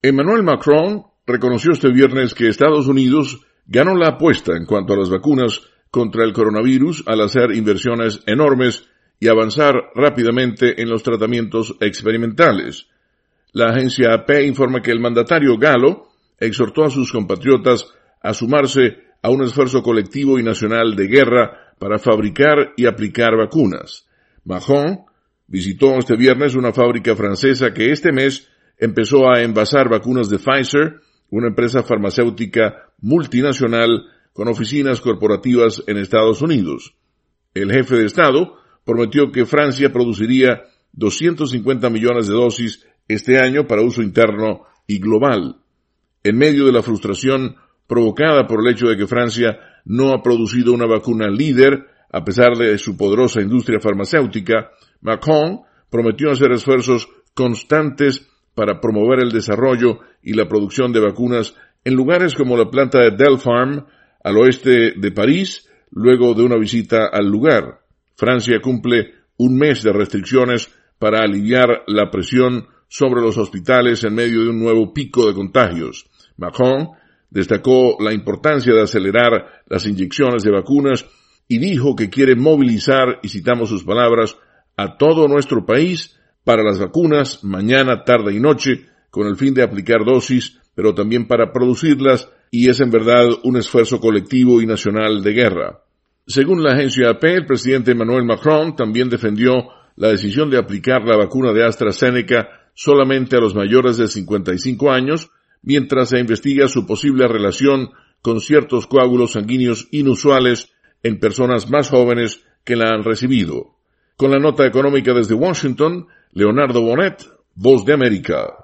Emmanuel Macron reconoció este viernes que Estados Unidos ganó la apuesta en cuanto a las vacunas contra el coronavirus al hacer inversiones enormes y avanzar rápidamente en los tratamientos experimentales. La agencia AP informa que el mandatario galo exhortó a sus compatriotas a sumarse a un esfuerzo colectivo y nacional de guerra para fabricar y aplicar vacunas. Macron visitó este viernes una fábrica francesa que este mes empezó a envasar vacunas de Pfizer, una empresa farmacéutica multinacional con oficinas corporativas en Estados Unidos. El jefe de Estado prometió que Francia produciría 250 millones de dosis este año para uso interno y global. En medio de la frustración provocada por el hecho de que Francia no ha producido una vacuna líder, a pesar de su poderosa industria farmacéutica, Macron prometió hacer esfuerzos constantes para promover el desarrollo y la producción de vacunas en lugares como la planta de Delpharm, al oeste de París, luego de una visita al lugar. Francia cumple un mes de restricciones para aliviar la presión sobre los hospitales en medio de un nuevo pico de contagios. Macron destacó la importancia de acelerar las inyecciones de vacunas y dijo que quiere movilizar, y citamos sus palabras, a todo nuestro país para las vacunas mañana, tarde y noche, con el fin de aplicar dosis, pero también para producirlas, y es en verdad un esfuerzo colectivo y nacional de guerra. Según la agencia AP, el presidente Emmanuel Macron también defendió la decisión de aplicar la vacuna de AstraZeneca solamente a los mayores de 55 años, mientras se investiga su posible relación con ciertos coágulos sanguíneos inusuales en personas más jóvenes que la han recibido. Con la nota económica desde Washington, Leonardo Bonet, Voz de América.